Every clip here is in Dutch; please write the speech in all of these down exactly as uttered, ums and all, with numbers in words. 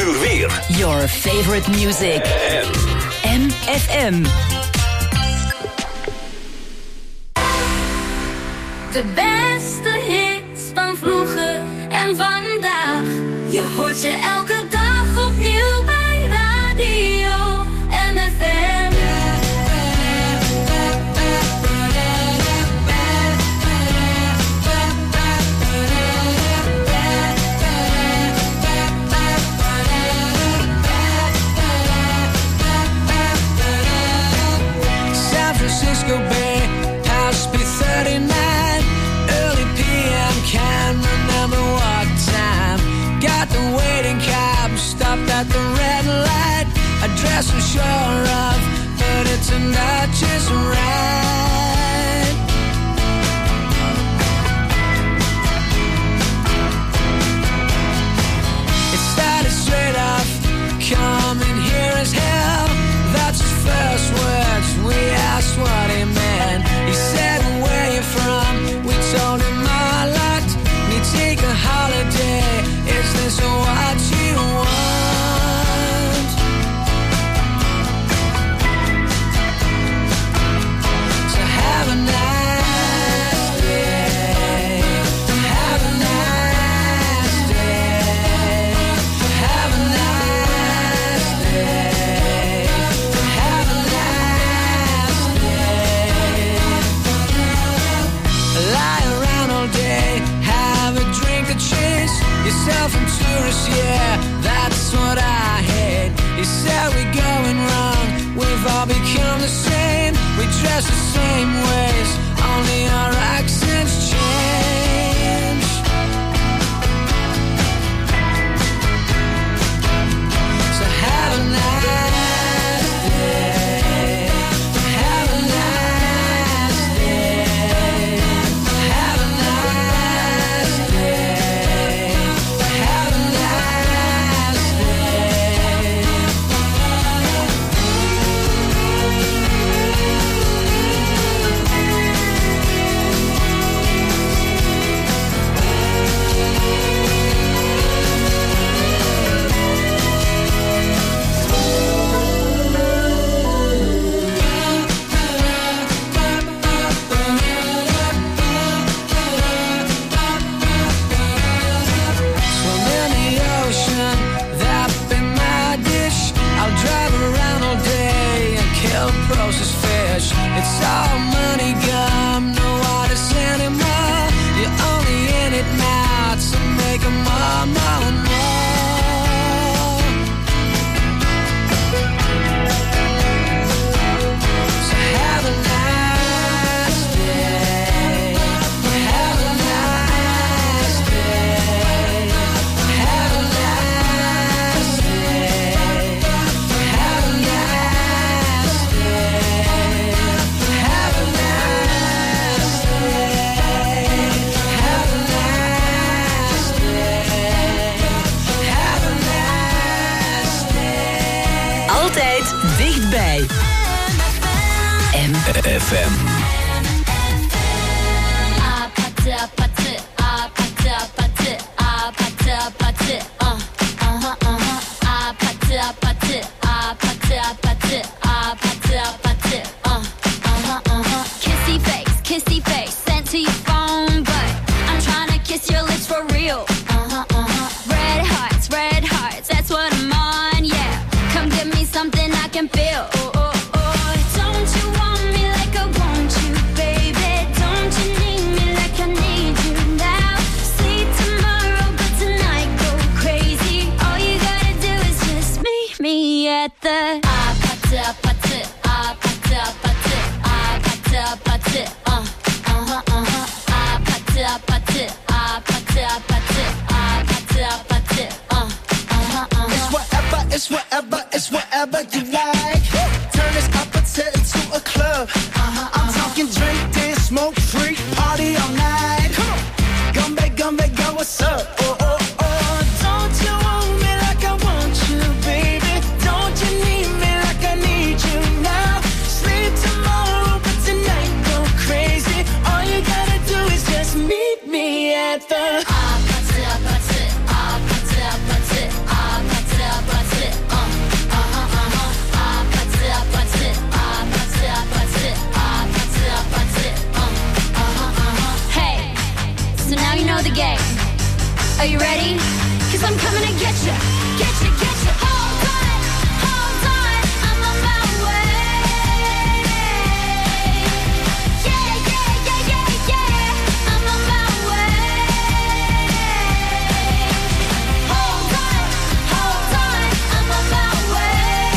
uur weer. Your favorite music. M F M. De beste hits van vroeger en vandaag. Je hoort ze elke dag opnieuw bij Radio M F M. San Francisco Bay, House B thirty-nine, early P M, can't remember what time. Got the waiting cab, stopped at the red light. Address I'm sure of, but it turned out just right. It started straight off, coming here as hell. That's his first words, we asked what he meant. He said, where you from? We told him our lot. We take a holiday, is this what you want? So have a nice day, have a nice day, have a nice day, have a nice day. Lie around all day, have a drink to chase yourself from tourists, yeah, that's what I hate. He said we're going wrong, we've all become the same. We dress the same ways, only our accents change. So have a nice day, have a nice day, have a nice day, have a nice day. Swim in the ocean, that be my dish. I'll drive around all day and kill processed fish. It's all money gum, no artists anymore. You're only in it now to make 'em more, more, more. So have a nice day, have a nice day, have a nice day, have a nice day, have a nice day, have a nice day, have a nice day. Altijd dichtbij. M F M. Ah, pat it, pat it, ah, pat it, pat it, ah, pat it, pat it, uh, uh-huh, uh-huh. Ah, pat it, pat it, ah, pat it, pat it, ah, pat it, pat it, uh, uh-huh, uh-huh. Kissy face, kissy face, sent to your phone, but I'm trying to kiss your lips for real. Uh-huh, uh-huh. Red hearts, red hearts, that's what I'm on, yeah. Come give me something I can feel. Oh, oh, oh. Don't you want me like I want you, baby? Don't you need me like I need you now? Sleep tomorrow, but tonight go crazy. All you gotta do is just meet me at the ah, pat it, pat it, ah, pat it, pat it, ah, pat it, pat it, uh, uh-huh, uh-huh. Ah, pat it, pat it, ah, pat it, pat it, ah, pat it, pat it, uh, uh-huh, uh-huh. It's whatever, it's whatever, it's whatever you like. Turn this opposite into a club. Uh-huh, I'm talking drink, dance, smoke, freak, party all night. Come on, gumbe, gumbe, go, what's up? Oh, oh, oh, don't you want me like I want you, baby? Don't you need me like I need you now? Sleep tomorrow, but tonight go crazy. All you gotta do is just meet me at the Ah, pat it, pat it, ah, pat it, pat it, ah, pat it, game. Are you ready? Cause I'm coming to get you, get you, get you. Hold on, hold on, I'm on my way. Yeah, yeah, yeah, yeah, yeah, I'm on my way. Hold on, hold on, I'm on my way.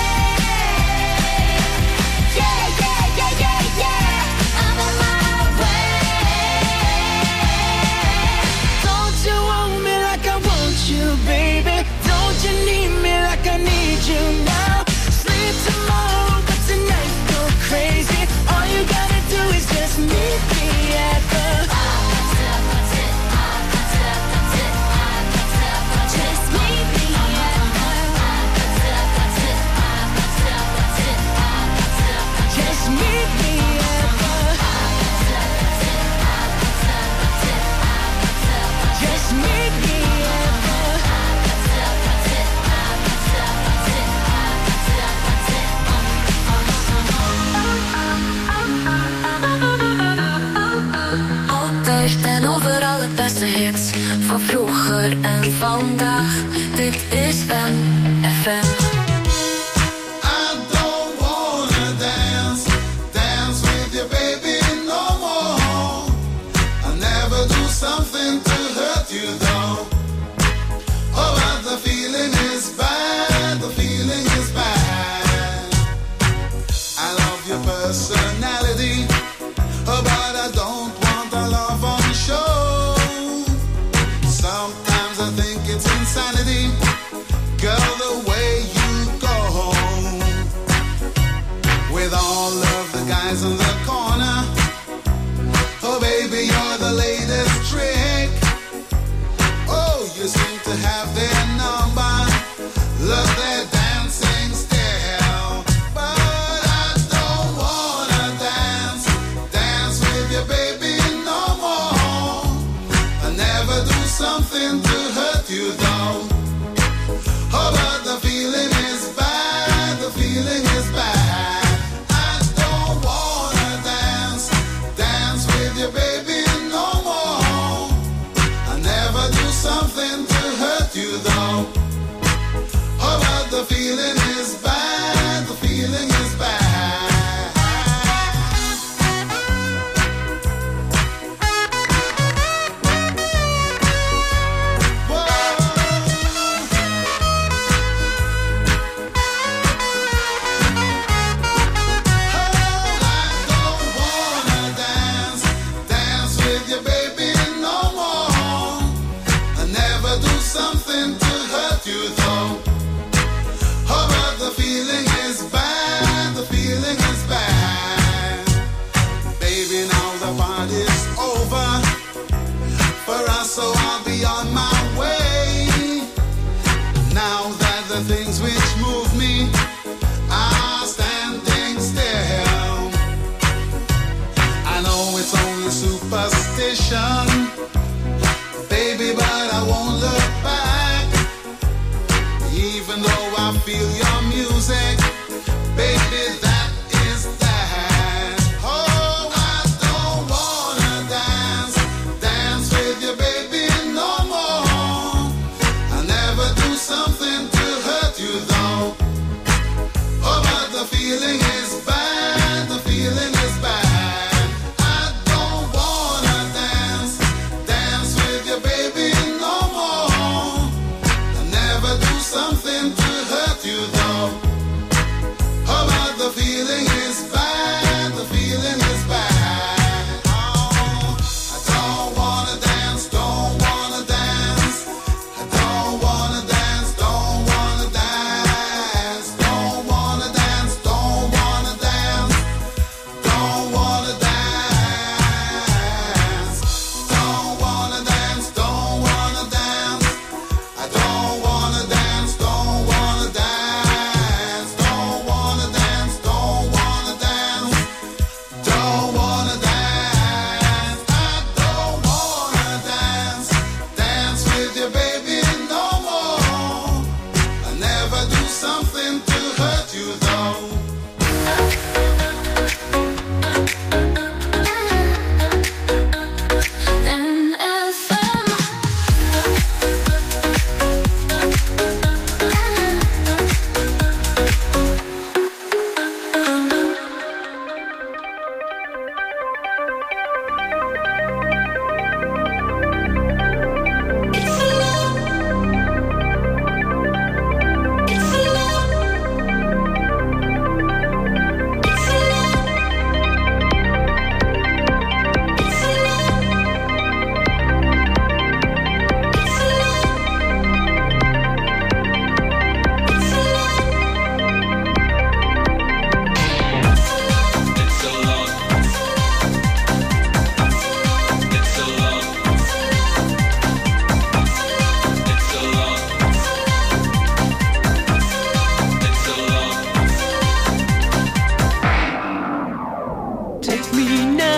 Yeah, yeah, yeah, yeah, yeah, I'm on my way. Don't you want me like I want you, baby? Don't you need me like I need you now? Sleep tomorrow, but tonight go crazy. All you gotta do is just meet me at the Just meet me at the Just meet me at the Just meet me at Altijd en overal het beste hits van vroeger en vandaag. Dit is M F M. I don't wanna dance, dance with your baby no more. I never do something to hurt you though. Oh, but the feeling is bad, the feeling is bad. I love your personality, oh, but I don't want a love on show. Sometimes I think it's insanity, girl, the way you go with all of the guys in the corner. Oh, baby, you're the latest trick. Oh, you seem to have their number, love their dancing style. But I don't wanna dance, dance with your baby no more. I never do something to hurt you though. Oh, but the feeling is bad, the feeling is bad. I don't wanna dance, dance with your baby no more. I never do something to hurt you though. Oh, but the feeling is bad, the feeling is bad. Whoa. I don't wanna dance, dance with your baby no more. I never do something to hurt you though. Oh, but the feeling is bad, the feeling is bad. Baby, now the party's over for us, so I'll be on my way. Now that the things which move me are standing still. I know it's only superstition, baby, but I won't look back. Even though I feel your music, baby, that is that. Oh, I don't wanna dance, dance with your baby no more. I never do something to hurt you though. Oh, but the feeling is bad, the feeling is bad. I don't wanna dance, dance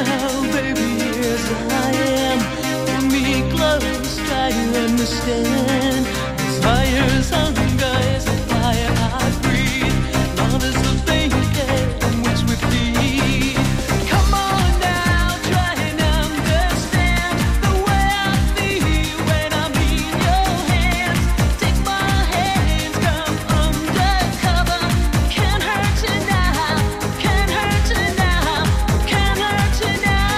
now, baby, yes I am. Pull me close, try to understand. Fire's hunger is a fire I breathe. Love is the blanket on which we feed. Come on now, try and understand the way I feel when I'm in your hands. Take my hands, come undercover. Can't hurt you now, can't hurt you now, can't hurt you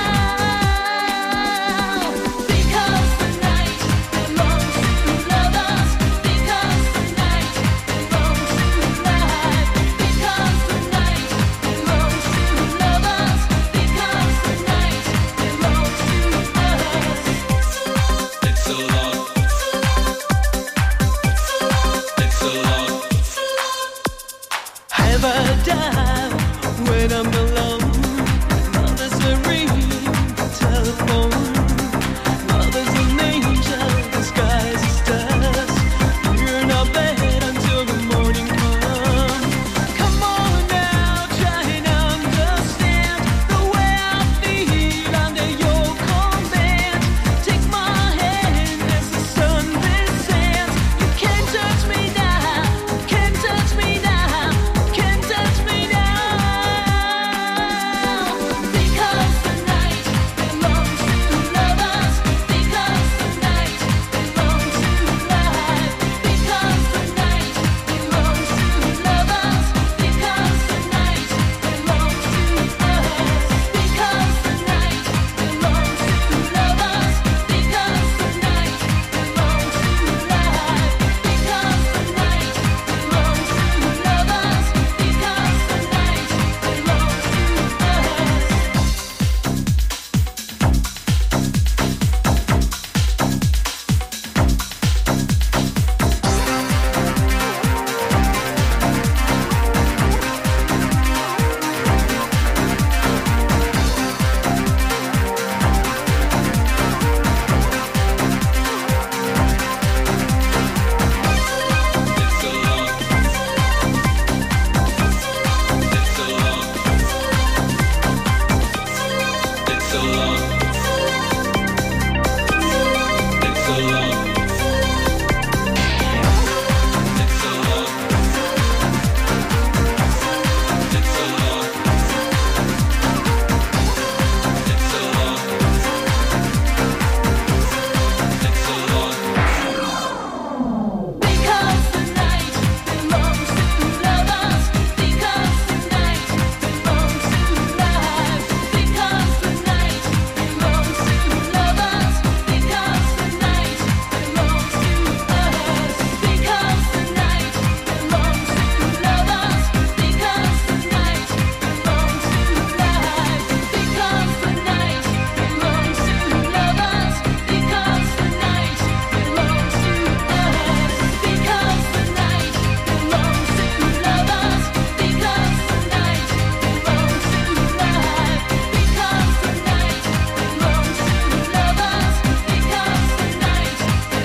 now. Because the night belongs to lovers. Because the night belongs to life. Because the night belongs to lovers. Because the night belongs to us. It's so long. It's so long. Have a dial when I'm alone. Mother's a ring, telephone. Mother's an angel, disguised as dust. You're in our bed until the morning comes. Come on now, try and understand the way I feel under your command. Take my hand as the sun descends. You can't touch me now, can't touch me now, can't touch me now. Because the night belongs to lovers. Because the night belongs to life. Because the night belongs to lovers. Because the night belongs to us. Because the night belongs to lovers. Because the night belongs to life. Because the night belongs to lovers. Because the night belongs to It's so long. It's so long. It's so long. It's so long. It's so long. It's so long. Because the night belongs to lovers. Because the night belongs to life. Because the night belongs to lovers. Because the night belongs to us. Because the night belongs to lovers. Because the night belongs to life. Because the night belongs to lovers. Because the night belongs to us. Because the night belongs to lovers. Because the night belongs to life. Because the night belongs to lovers. Because the night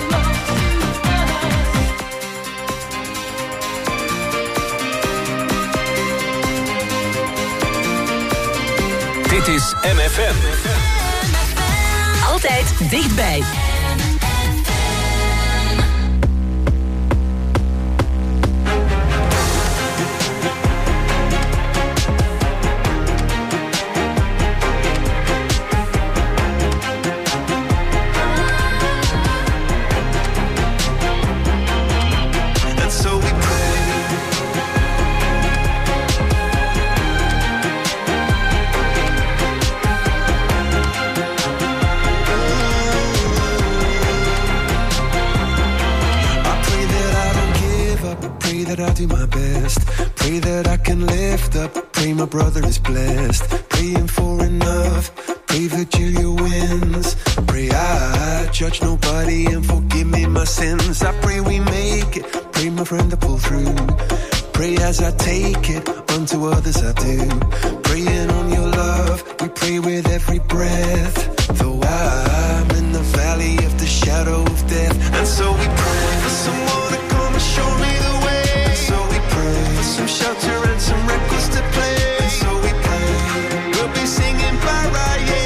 belongs to us. Dit is M F M. Altijd dichtbij. And so we pray. That I'll do my best. Pray that I can lift up. Pray my brother is blessed. Praying for enough. Pray Virgilia wins. Pray I judge nobody and forgive me my sins. I pray we make it. Pray my friend to pull through. Pray as I take it. Unto others I do. Praying on your love. We pray with every breath. Though I'm in the valley of the shadow of death. And so we pray for someone to come and show me the way. For some shelter and some records to play. And so we pray. We'll be singing Mariah.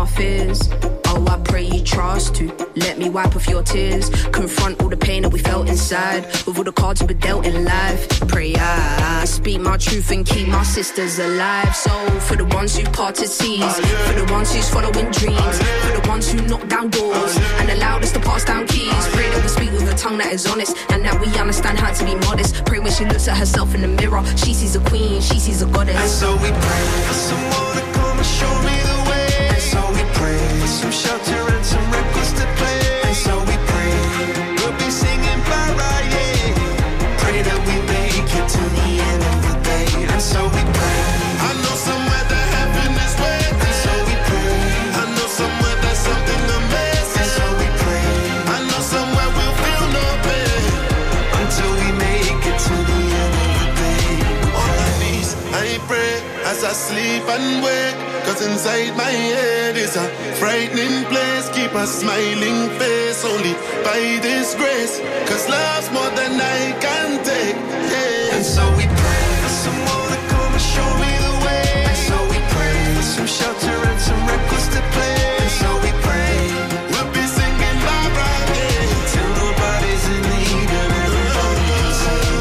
my fears. Oh, I pray you trust to let me wipe off your tears. Confront all the pain that we felt inside with all the cards we've been dealt in life. Pray I speak my truth and keep my sisters alive. So for the ones who parted seas, for the ones who's following dreams, for the ones who knock down doors and allowed us to pass down keys. Pray that we speak with a tongue that is honest and that we understand how to be modest. Pray when she looks at herself in the mirror, she sees a queen, she sees a goddess. And so we pray for someone to come and show me the way. And so we pray for some shelter and some records to play. And so we pray we'll be singing para, yeah. Pray that we make it to the end of the day. And so we pray. I know somewhere that heaven is waiting. And so we pray. I know somewhere there's something amazing. And so we pray. I know somewhere we'll feel no pain until we make it to the end of the day. On my knees, I pray as I sleep and wake. Cause inside my head is a frightening place. Keep a smiling face only by this grace. Cause love's more than I can take, yeah. And so we pray for someone to come and show me the way. And so we pray for some shelter and some records to play. And so we pray we'll be singing bye bye, yeah, till nobody's in need and everybody can sing.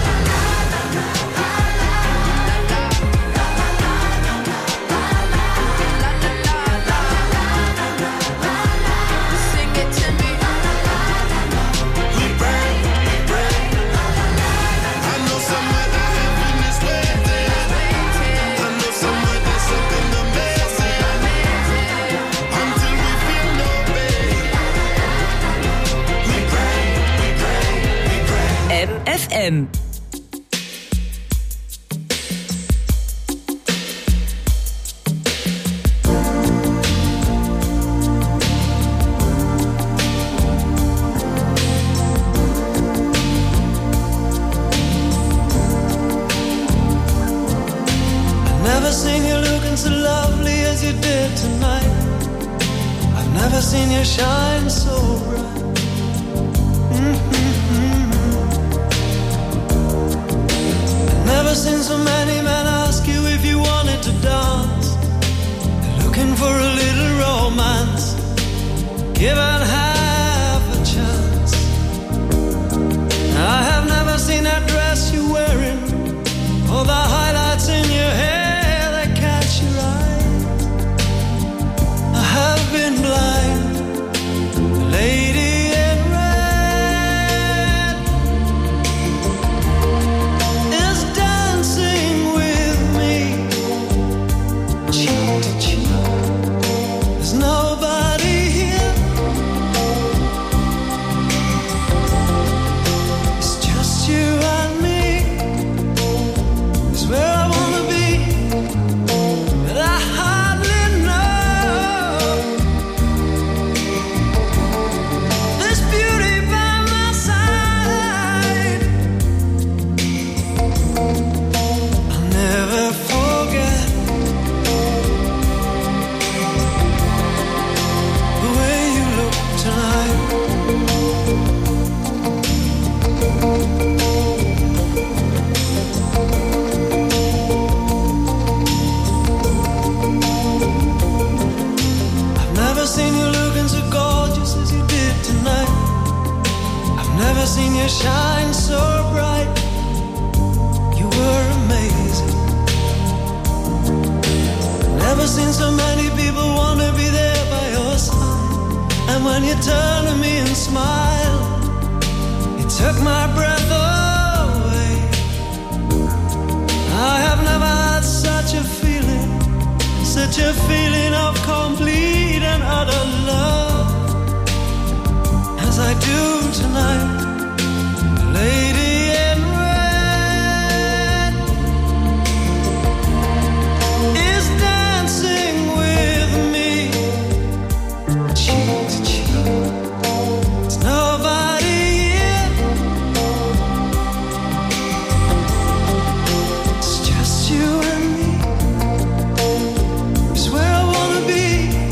F M. Never seen you looking so lovely as you did tonight. I've never seen you shine so bright. Mm-hmm. I've never seen so many men ask you if you wanted to dance. They're looking for a little romance, given half a chance. I have never seen that dress you're wearing, or the highlights in your hair. I've been blind, the lady in red is dancing with me, cheek to cheek. There's nobody here. It's just you and me. It's where I wanna be, but I hardly know. Never seen you shine so bright. You were amazing. Never seen so many people want to be there by your side. And when you turned to me and smiled, it took my breath away. I have never had such a feeling, such a feeling of complete and utter love as I do tonight. Lady in red is dancing with me, cheek to cheek. There's nobody here. It's just you and me. It's where I wanna be.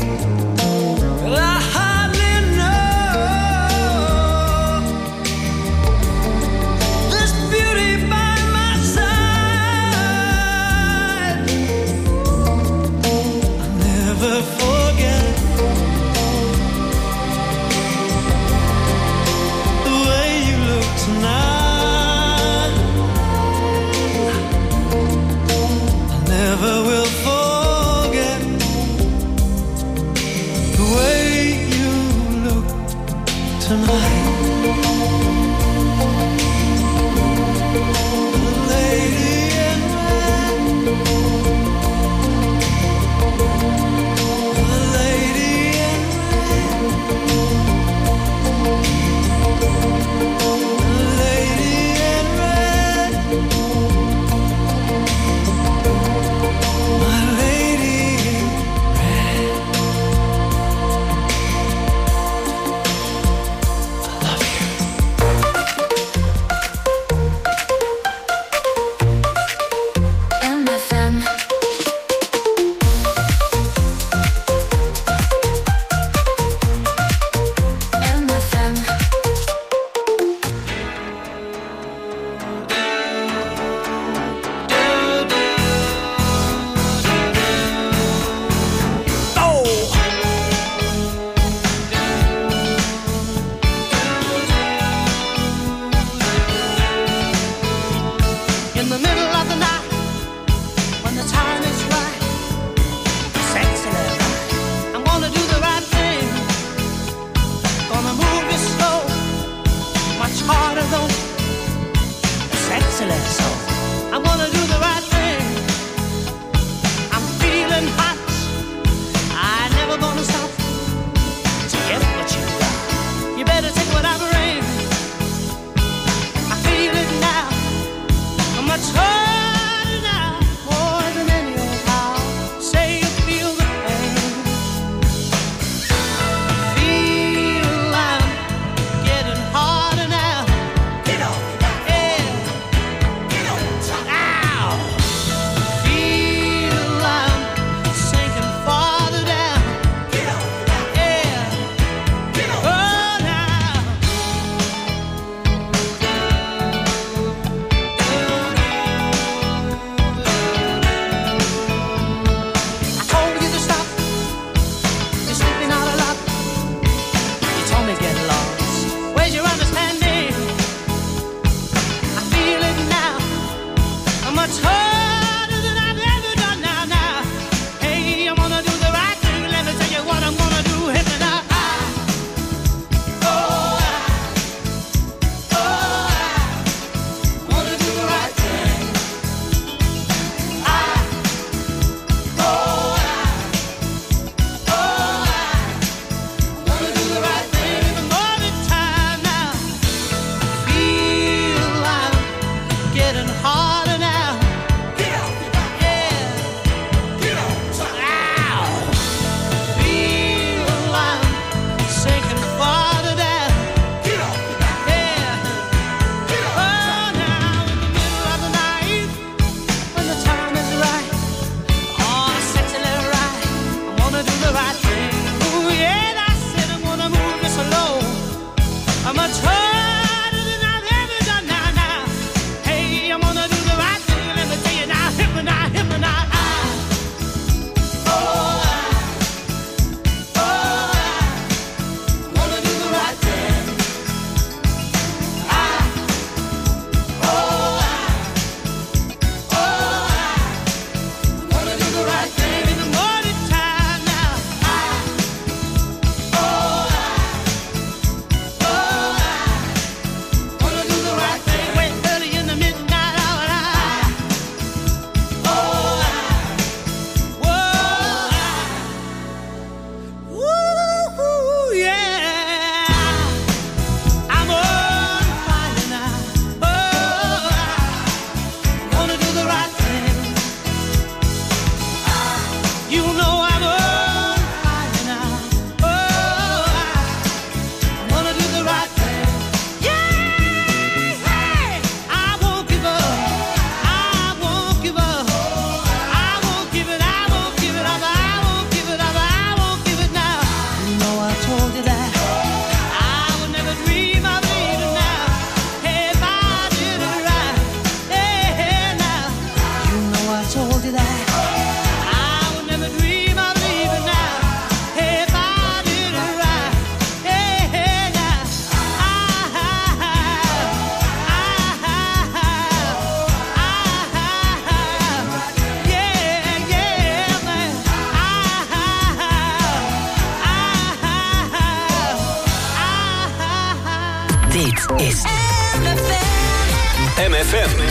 F M.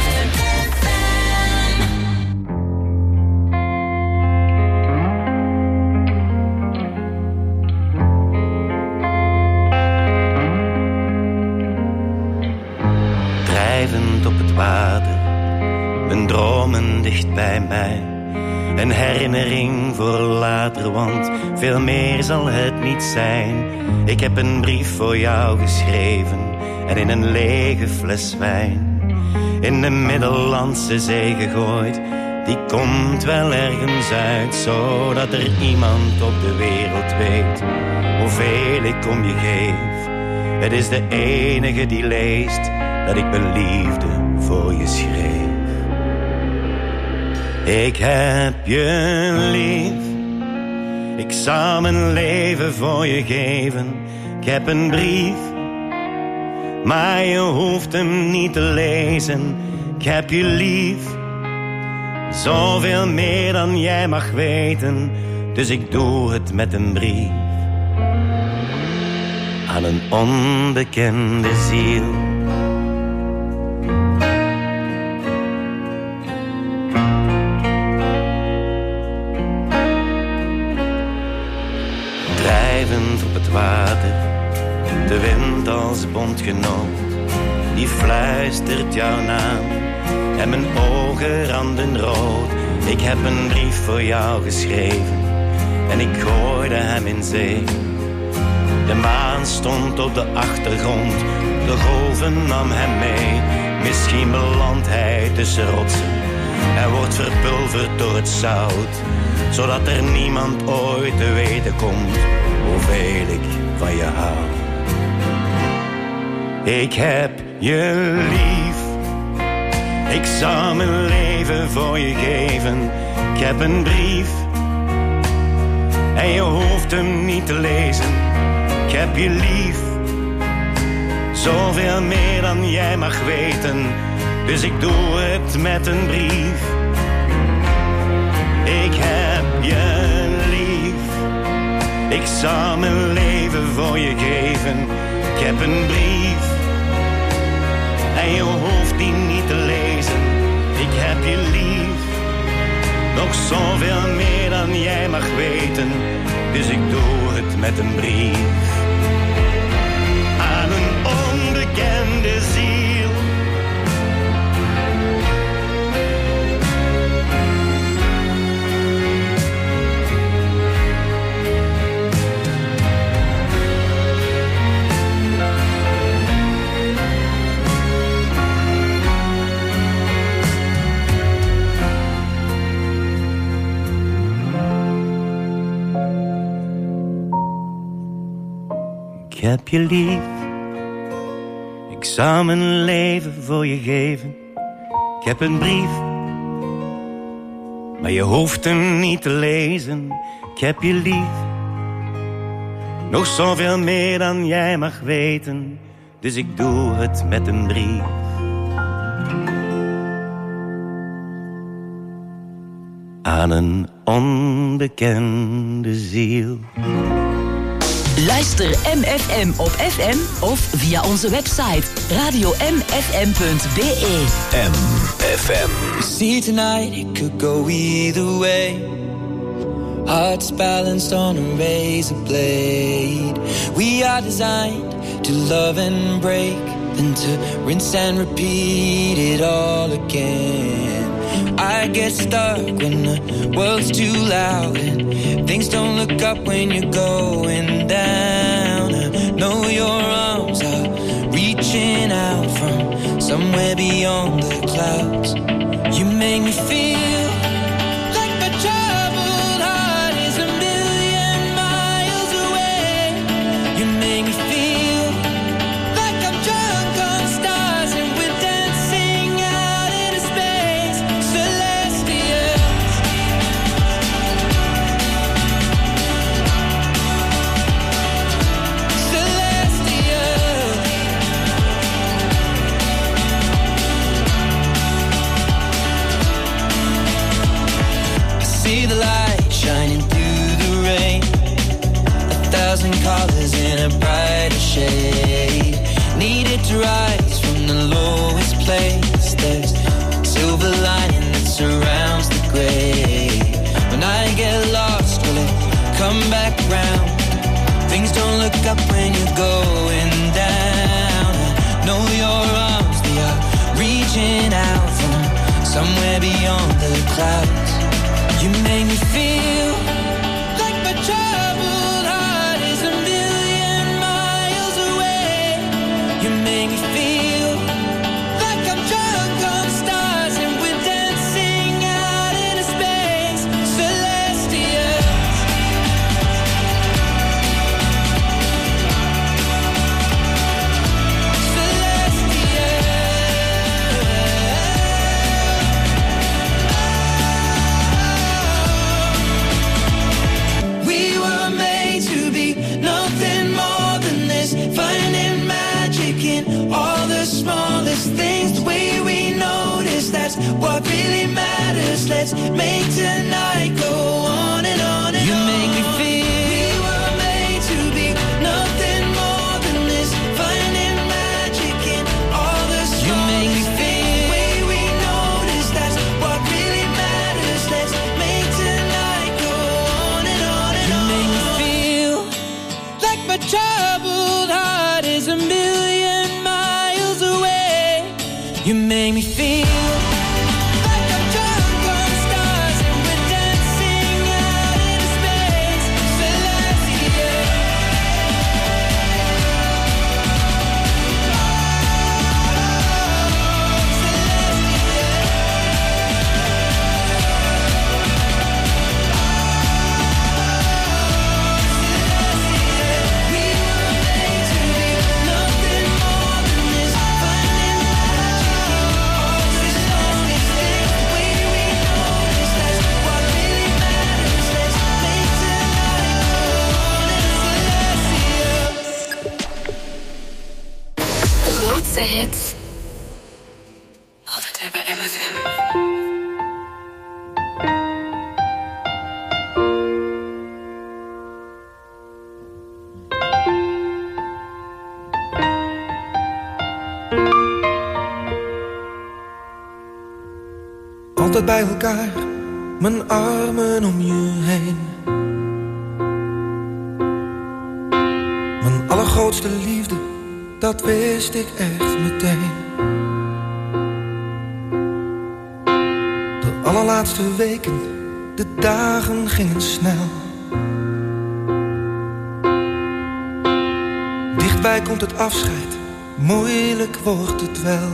Drijvend op het water, mijn dromen dicht bij mij. Een herinnering voor later, want veel meer zal het niet zijn. Ik heb een brief voor jou geschreven en in een lege fles wijn in de Middellandse Zee gegooid. Die komt wel ergens uit, zodat er iemand op de wereld weet hoeveel ik om je geef. Het is de enige die leest dat ik mijn liefde voor je schreef. Ik heb je lief, ik zou mijn leven voor je geven. Ik heb een brief, maar je hoeft hem niet te lezen. Ik heb je lief, zoveel meer dan jij mag weten. Dus ik doe het met een brief aan een onbekende ziel. Drijvend op het water, de wind als bondgenoot, die fluistert jouw naam en mijn ogen randen rood. Ik heb een brief voor jou geschreven en ik gooide hem in zee. De maan stond op de achtergrond, de golven nam hem mee. Misschien belandt hij tussen rotsen en wordt verpulverd door het zout, zodat er niemand ooit te weten komt hoeveel ik van je hou. Ik heb je lief, ik zou mijn leven voor je geven. Ik heb een brief en je hoeft hem niet te lezen. Ik heb je lief, zoveel meer dan jij mag weten. Dus ik doe het met een brief. Ik heb je lief, ik zou mijn leven voor je geven. Ik heb een brief en je hoeft die niet te lezen. Ik heb je lief, nog zoveel meer dan jij mag weten. Dus ik doe het met een brief aan een onbekende ziel. Ik heb je lief, ik zou mijn leven voor je geven. Ik heb een brief, maar je hoeft hem niet te lezen. Ik heb je lief, nog zoveel meer dan jij mag weten. Dus ik doe het met een brief aan een onbekende ziel. Luister M F M op F M of via onze website radio m f m punt b e. M F M. You see tonight it could go either way. Hearts balanced on a razor blade. We are designed to love and break, then to rinse and repeat it all again. I get stuck when the world's too loud and things don't look up when you're going down. I know your arms are reaching out from somewhere beyond the clouds. You make me feel like my troubled heart is a million miles away. You make me feel like I'm drunk on stars and we're dancing out into space. Celestials, celestials. I see the light shining through the rain, a thousand colors in a brighter shade. Needed to rise from the lowest place. There's silver lining that surrounds the gray. When I get lost, will it come back round? Things don't look up when you're going down. I know your arms, they are reaching out from somewhere beyond the clouds. You make me feel like my troubled heart is a million miles away. You make me feel like I'm drunk on stars and we're dancing out into space. Celestial. What really matters, let's make tonight go on and on and you on. You make me feel we were made to be nothing more than this, finding magic in all the small. You make me feel the way we notice, that's what really matters, let's make tonight go on and on and you on. You make me feel like my troubled heart is a million miles away. You make me feel hits. Altijd bij M F M. Altijd bij elkaar, mijn armen om je heen. Mijn allergrootste liefde, dat wist ik echt meteen. De allerlaatste weken, de dagen gingen snel. Dichtbij komt het afscheid, moeilijk wordt het wel.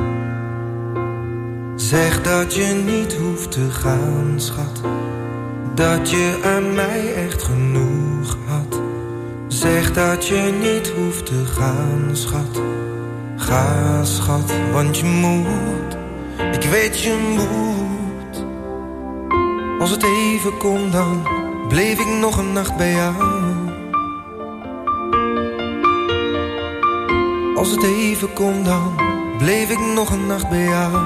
Zeg dat je niet hoeft te gaan, schat. Dat je aan mij echt genoeg had. Zeg dat je niet hoeft te gaan, schat. Ga, schat, want je moet. Ik weet je moet. Als het even kon, dan bleef ik nog een nacht bij jou. Als het even kon, dan bleef ik nog een nacht bij jou.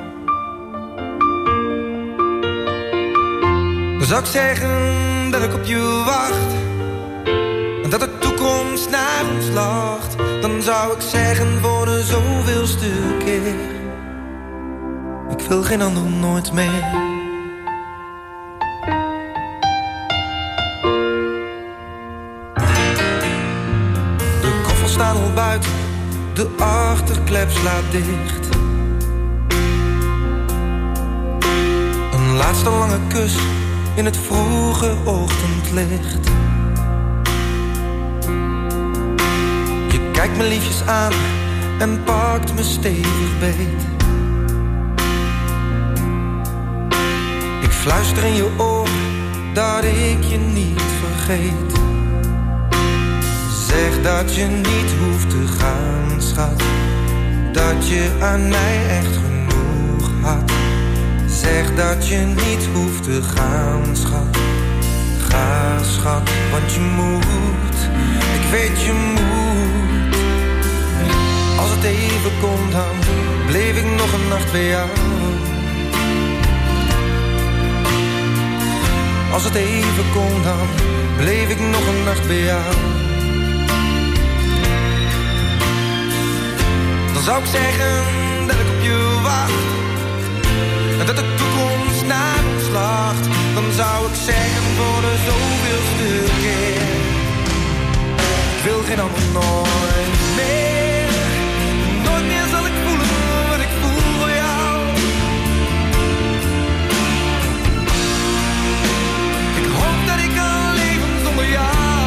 Dan zou ik zeggen dat ik op je wacht. En dat de toekomst naar ons lacht. Dan zou ik zeggen voor de zoveelste keer. Ik wil geen ander nooit meer. De koffers staan al buiten. De achterklep slaat dicht. Een laatste lange kus in het vroege ochtendlicht. Je kijkt me liefjes aan en pakt me stevig beet. Ik fluister in je oor dat ik je niet vergeet. Zeg dat je niet hoeft te gaan, schat. Dat je aan mij echt genoeg had. Zeg dat je niet hoeft te gaan, schat. Ga, schat, want je moet. Ik weet je moet. Als het even kon, dan bleef ik nog een nacht bij jou. Als het even kon, dan bleef ik nog een nacht bij jou. Dan zou ik zeggen dat ik op je wacht en dat de toekomst naar ons lacht, dan zou ik zeggen voor de zoveelste keer: ik wil geen ander nooit meer. Nooit meer zal ik voelen wat ik voel voor jou. Ik hoop dat ik kan leven zonder jou.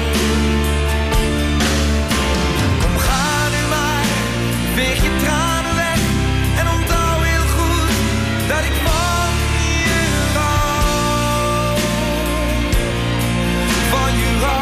Kom, ga nu maar, veeg je tranen weg en onthoud heel goed dat ik van je hou. Van je hou.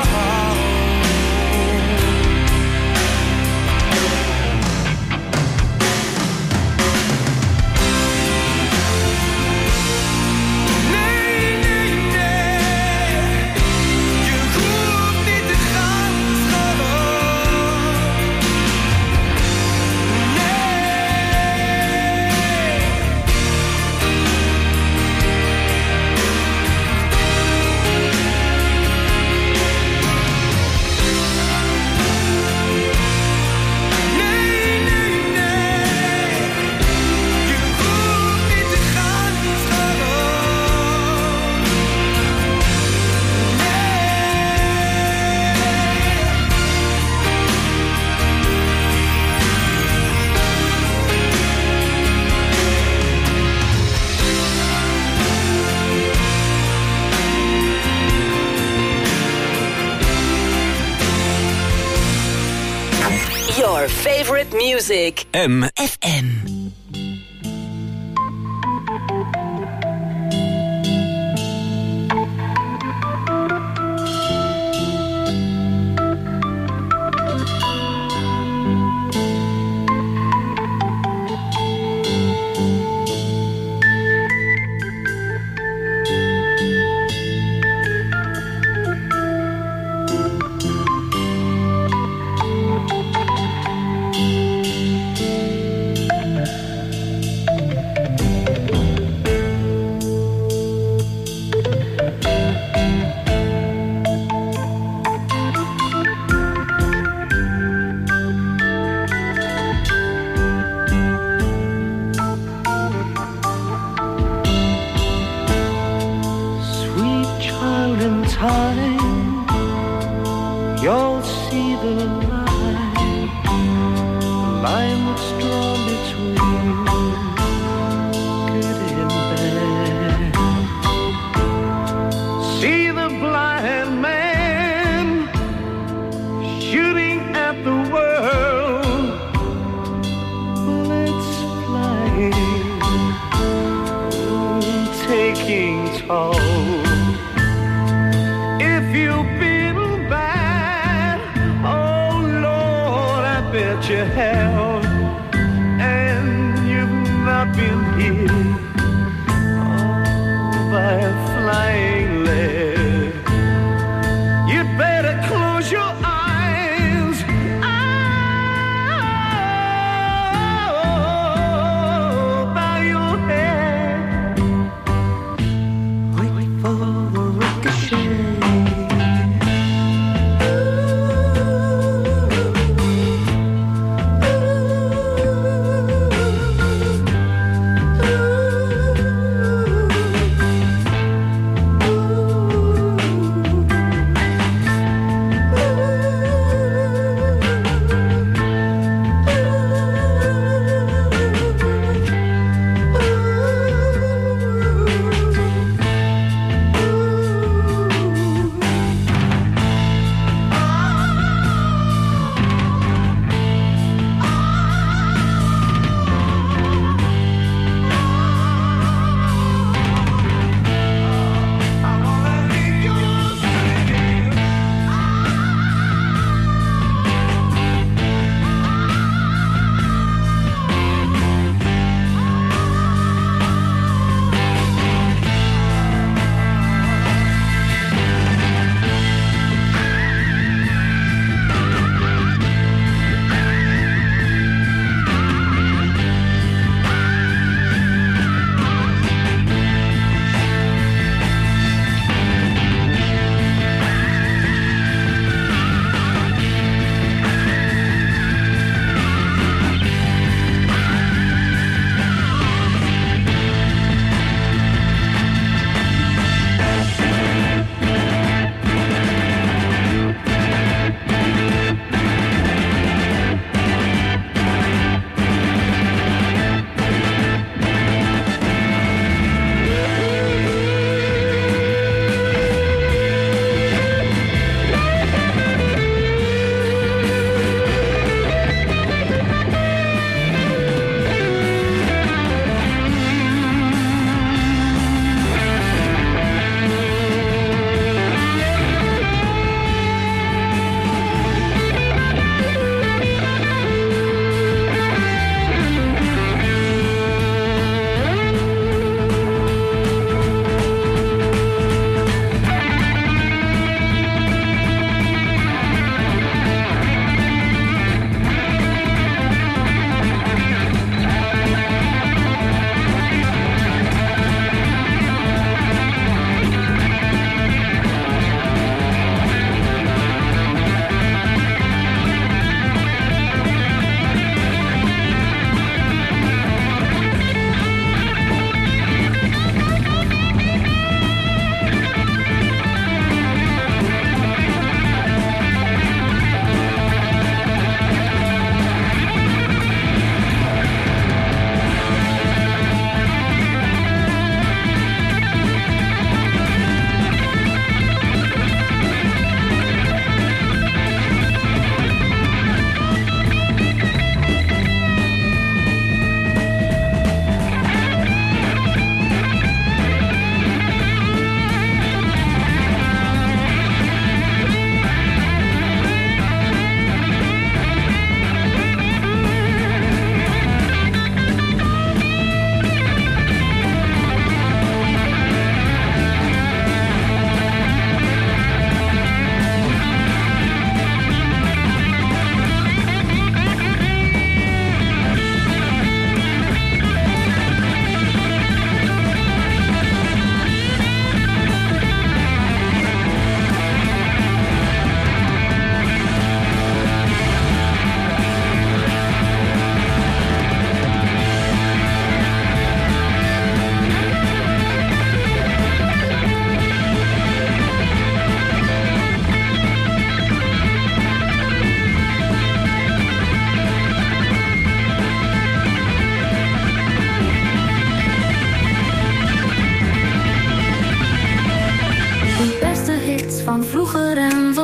Your favorite music. M. F M.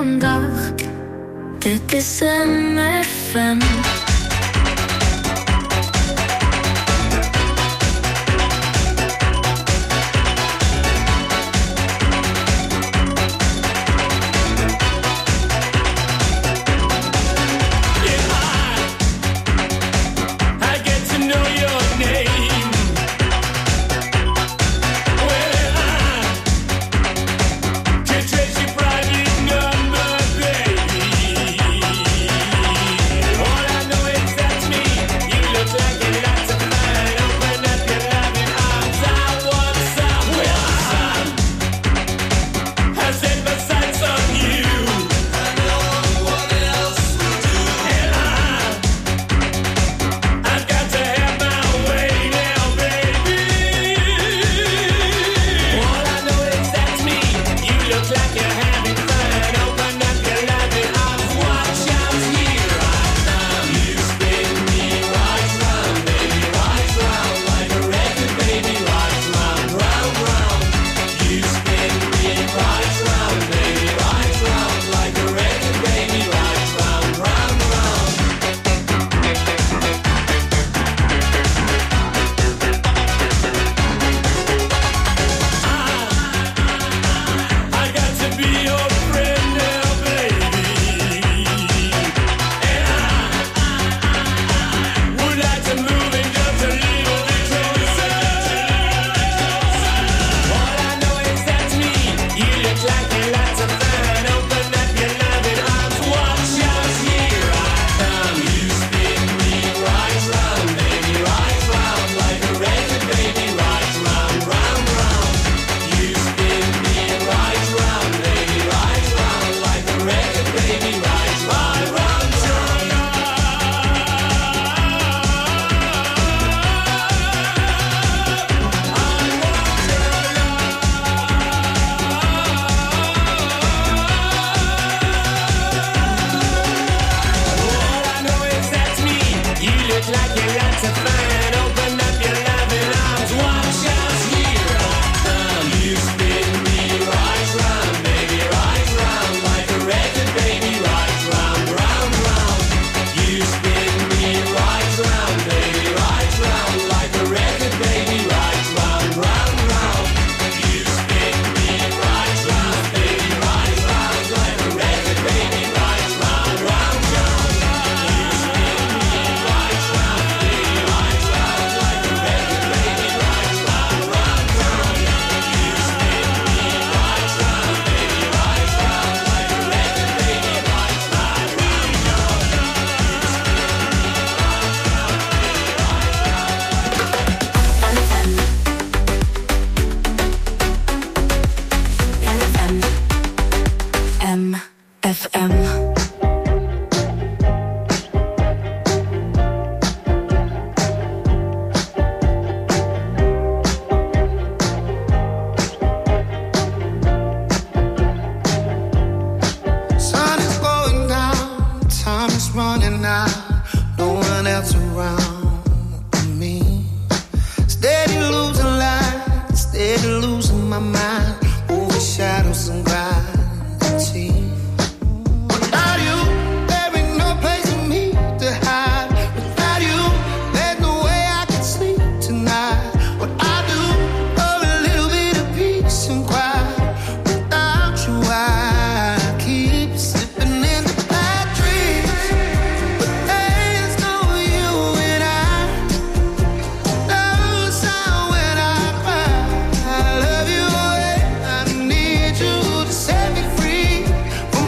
vandaag. Dit is M F M. Set me free.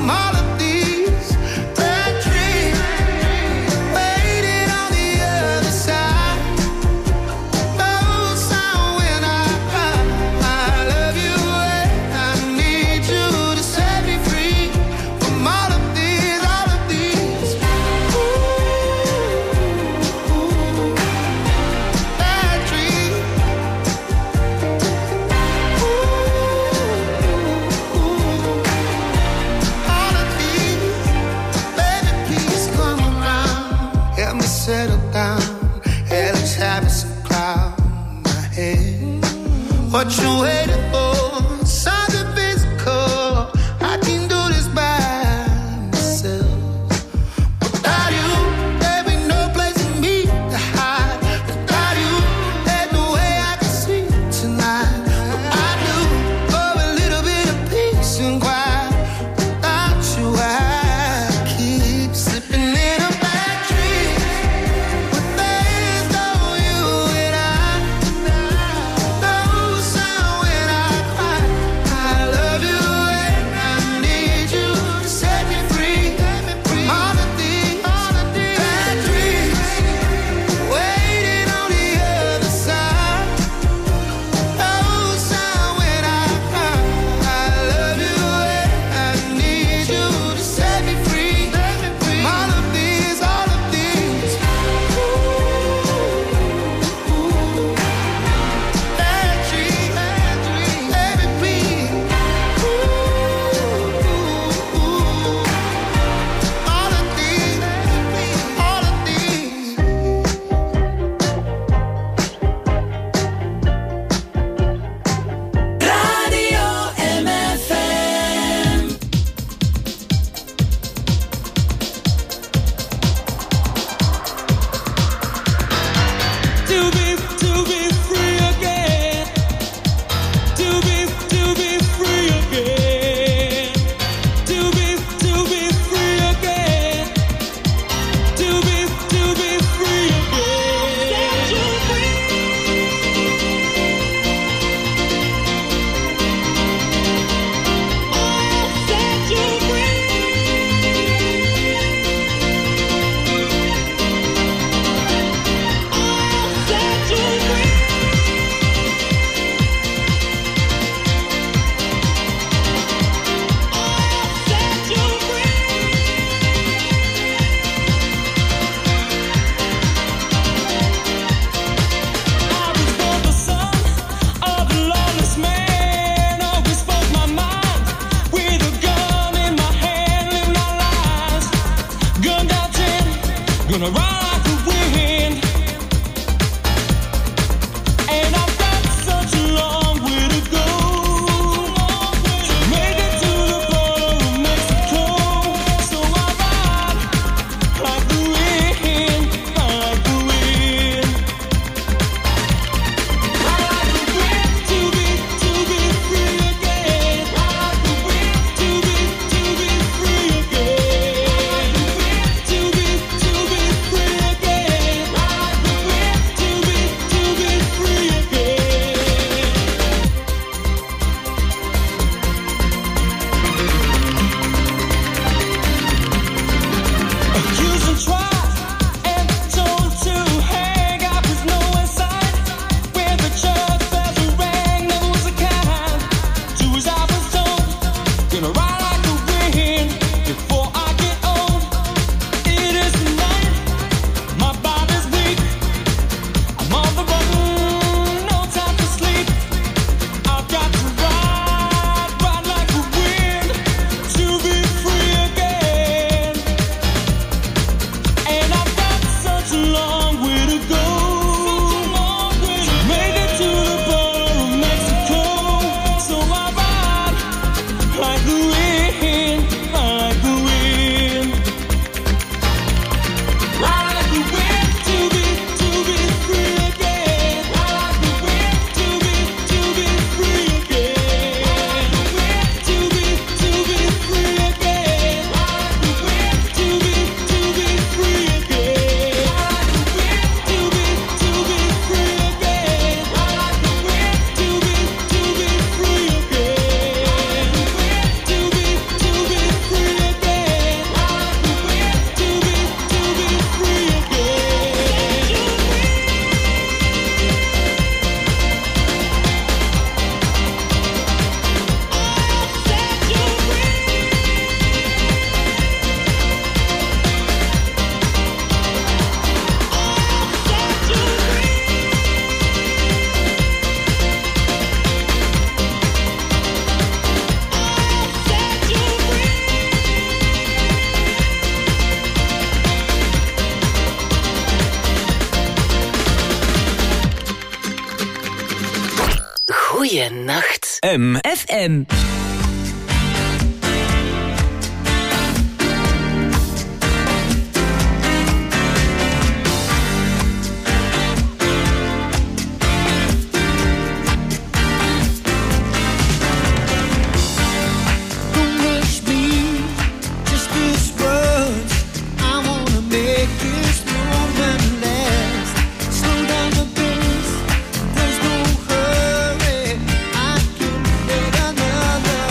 Goeienacht. M F M. Another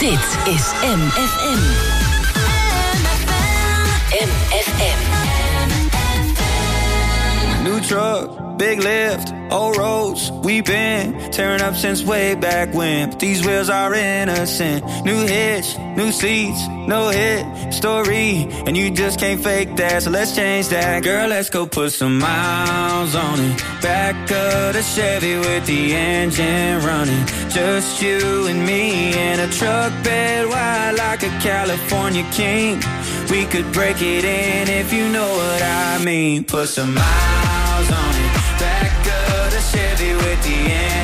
Dit is M F M. M F M. New truck, big lift, old roads. We've been tearing up since way back when. But these wheels are innocent. New hitch, new seats, no hit story. And you just can't fake that, so let's change that. Girl, let's go put some miles on it. Back of the Chevy with the engine running. Just you and me in a truck bed wide like a California king. We could break it in if you know what I mean. Put some miles on it. Back of the Chevy with the engine